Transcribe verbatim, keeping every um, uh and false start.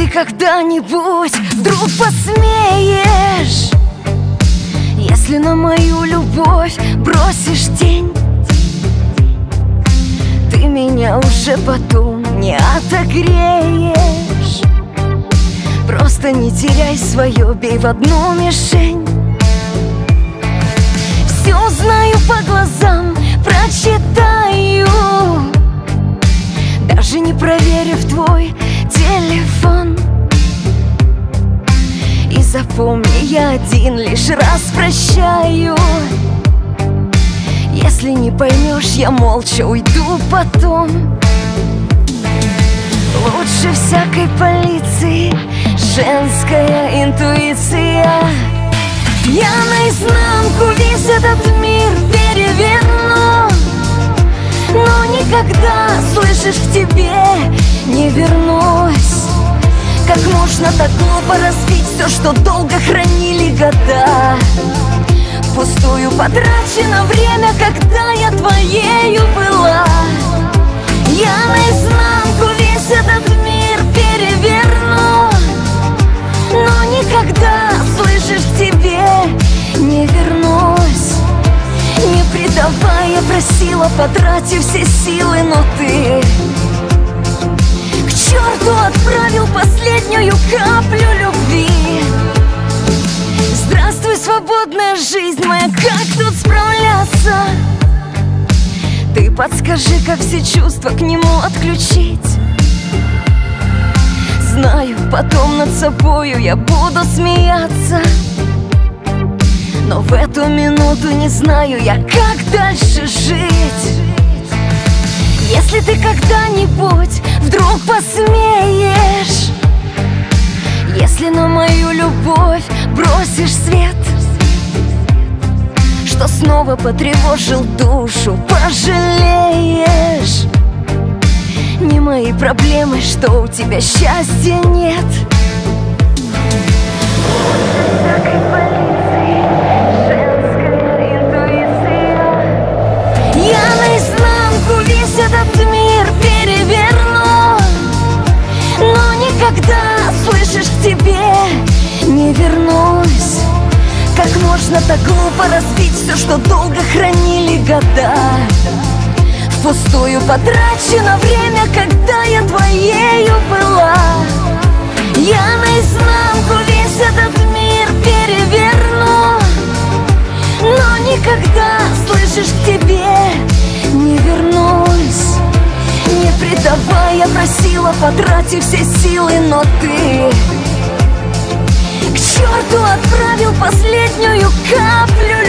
ты когда-нибудь вдруг посмеешь, если на мою любовь бросишь тень, ты меня уже потом не отогреешь. Просто не теряй свое, бей в одну мишень. Все узнаю по глазам, прочитаю, даже не проверив твой телефон. И запомни, я один лишь раз прощаю. Если не поймешь, я молча уйду потом. Лучше всякой полиции женская интуиция. Я наизнанку весь этот мир переверну, но никогда, слышишь, к тебе не вернусь. Как можно так глупо разбить все, что долго хранили года? Впустую потрачено время, когда я твоею была. Я наизнанку весь этот мир переверну, но никогда, слышишь, к тебе не вернусь. Не предавай, я просила, потратив все силы, но ты к черту отправил последнюю каплю любви. Здравствуй, свободная жизнь моя, как тут справляться? Ты подскажи, как все чувства к нему отключить. Знаю, потом над собою я буду смеяться, но в эту минуту не знаю я, как дальше жить. Если ты когда-нибудь вдруг посмеешь, если на мою любовь бросишь свет, что снова потревожил душу, пожалеешь. Не мои проблемы, что у тебя счастья нет. Я наизнанку весь этот мир переверну, но никогда, слышишь, к тебе не вернусь. Как можно так глупо разбить все, что долго хранили года? Впустую потрачено время, когда я твоею была. Я наизнанку весь этот мир переверну, но никогда, слышишь, к тебе не вернусь. Не предавай, я просила, потратив все силы, но ты к черту отправил последнюю каплю